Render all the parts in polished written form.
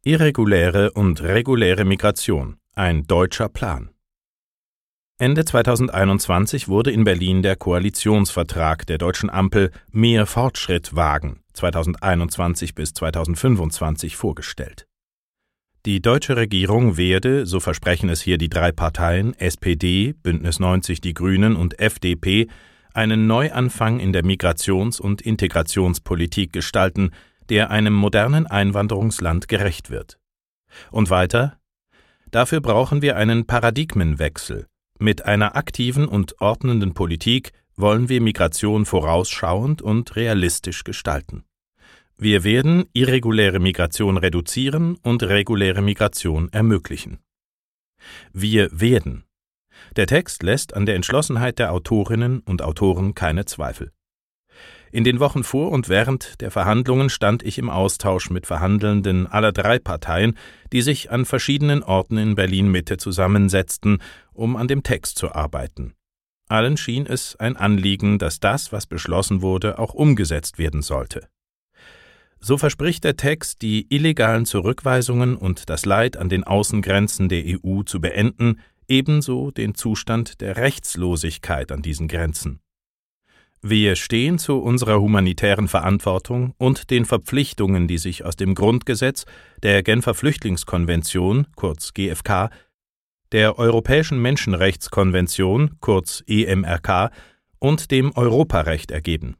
Irreguläre und reguläre Migration – ein deutscher Plan. Ende 2021 wurde in Berlin der Koalitionsvertrag der deutschen Ampel Mehr Fortschritt wagen 2021 bis 2025 vorgestellt. Die deutsche Regierung werde, so versprechen es hier die drei Parteien SPD, Bündnis 90 Die Grünen und FDP, einen Neuanfang in der Migrations- und Integrationspolitik gestalten, der einem modernen Einwanderungsland gerecht wird. Und weiter: Dafür brauchen wir einen Paradigmenwechsel. Mit einer aktiven und ordnenden Politik wollen wir Migration vorausschauend und realistisch gestalten. Wir werden irreguläre Migration reduzieren und reguläre Migration ermöglichen. Wir werden. Der Text lässt an der Entschlossenheit der Autorinnen und Autoren keine Zweifel. In den Wochen vor und während der Verhandlungen stand ich im Austausch mit Verhandelnden aller drei Parteien, die sich an verschiedenen Orten in Berlin-Mitte zusammensetzten, um an dem Text zu arbeiten. Allen schien es ein Anliegen, dass das, was beschlossen wurde, auch umgesetzt werden sollte. So verspricht der Text, die illegalen Zurückweisungen und das Leid an den Außengrenzen der EU zu beenden, ebenso den Zustand der Rechtslosigkeit an diesen Grenzen. Wir stehen zu unserer humanitären Verantwortung und den Verpflichtungen, die sich aus dem Grundgesetz, der Genfer Flüchtlingskonvention, kurz GFK, der Europäischen Menschenrechtskonvention, kurz EMRK, und dem Europarecht ergeben.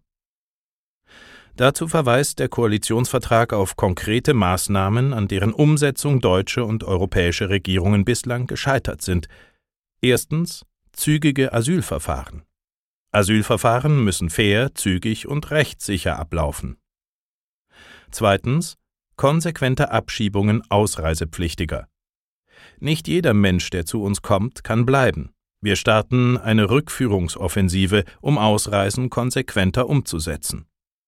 Dazu verweist der Koalitionsvertrag auf konkrete Maßnahmen, an deren Umsetzung deutsche und europäische Regierungen bislang gescheitert sind. Erstens: zügige Asylverfahren. Asylverfahren müssen fair, zügig und rechtssicher ablaufen. Zweitens: konsequente Abschiebungen Ausreisepflichtiger. Nicht jeder Mensch, der zu uns kommt, kann bleiben. Wir starten eine Rückführungsoffensive, um Ausreisen konsequenter umzusetzen.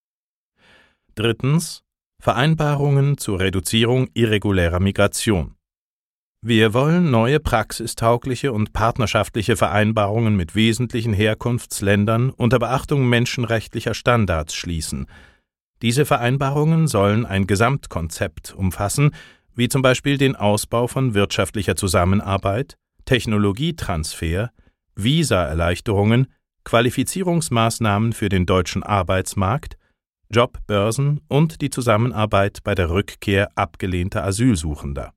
Drittens: Vereinbarungen zur Reduzierung irregulärer Migration. Wir wollen neue praxistaugliche und partnerschaftliche Vereinbarungen mit wesentlichen Herkunftsländern unter Beachtung menschenrechtlicher Standards schließen. Diese Vereinbarungen sollen ein Gesamtkonzept umfassen, wie zum Beispiel den Ausbau von wirtschaftlicher Zusammenarbeit, Technologietransfer, Visaerleichterungen, Qualifizierungsmaßnahmen für den deutschen Arbeitsmarkt, Jobbörsen und die Zusammenarbeit bei der Rückkehr abgelehnter Asylsuchender.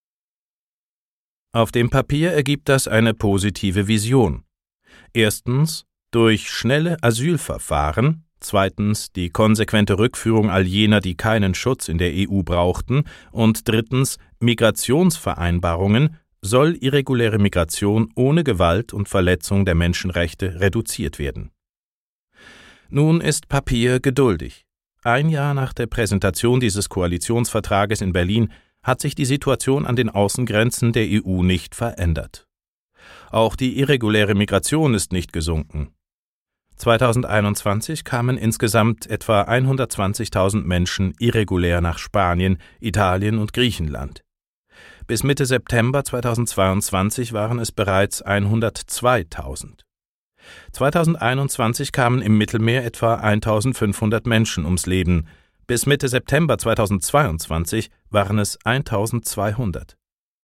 Auf dem Papier ergibt das eine positive Vision. Erstens: durch schnelle Asylverfahren, zweitens: die konsequente Rückführung all jener, die keinen Schutz in der EU brauchten, und drittens: Migrationsvereinbarungen, soll irreguläre Migration ohne Gewalt und Verletzung der Menschenrechte reduziert werden. Nun ist Papier geduldig. Ein Jahr nach der Präsentation dieses Koalitionsvertrages in Berlin hat sich die Situation an den Außengrenzen der EU nicht verändert. Auch die irreguläre Migration ist nicht gesunken. 2021 kamen insgesamt etwa 120.000 Menschen irregulär nach Spanien, Italien und Griechenland. Bis Mitte September 2022 waren es bereits 102.000. 2021 kamen im Mittelmeer etwa 1.500 Menschen ums Leben. Bis Mitte September 2022 waren es 1.200.